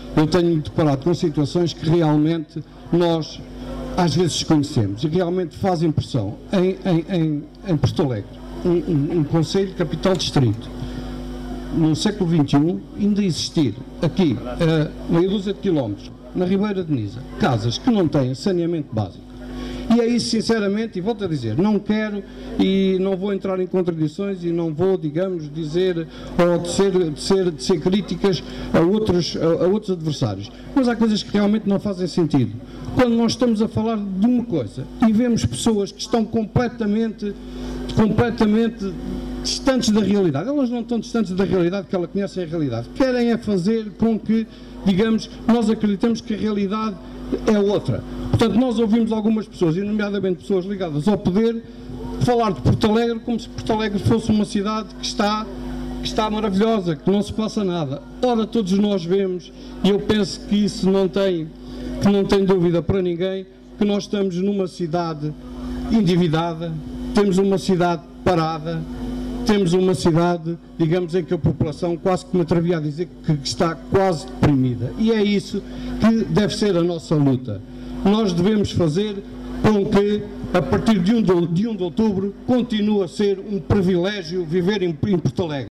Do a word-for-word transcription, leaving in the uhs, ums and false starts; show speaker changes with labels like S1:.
S1: eu tenho-me deparado com situações que realmente nós às vezes desconhecemos e realmente faz impressão. Em, em, em, em Porto Alegre, um, um, um concelho capital distrito, no século vinte e um, ainda existir aqui, uh, meia dúzia de quilómetros, na Ribeira de Nisa, casas que não têm saneamento básico. E é isso, sinceramente, e volto a dizer, não quero e não vou entrar em contradições e não vou, digamos, dizer ou de ser, de ser, de ser críticas a outros, a, a outros adversários. Mas há coisas que realmente não fazem sentido. Quando nós estamos a falar de uma coisa e vemos pessoas que estão completamente, completamente distantes da realidade, elas não estão distantes da realidade porque elas conhecem a realidade, querem é fazer com que, digamos, nós acreditamos que a realidade é outra. Portanto, nós ouvimos algumas pessoas, e nomeadamente pessoas ligadas ao poder, falar de Porto Alegre como se Porto Alegre fosse uma cidade que está, que está maravilhosa, que não se passa nada. Ora, todos nós vemos, e eu penso que isso não tem, que não tem dúvida para ninguém, que nós estamos numa cidade endividada, temos uma cidade parada, temos uma cidade, digamos, em que a população quase que me atrevia a dizer que está quase deprimida. E é isso que deve ser a nossa luta. Nós devemos fazer com que, a partir de um de outubro, continue a ser um privilégio viver em Porto Alegre.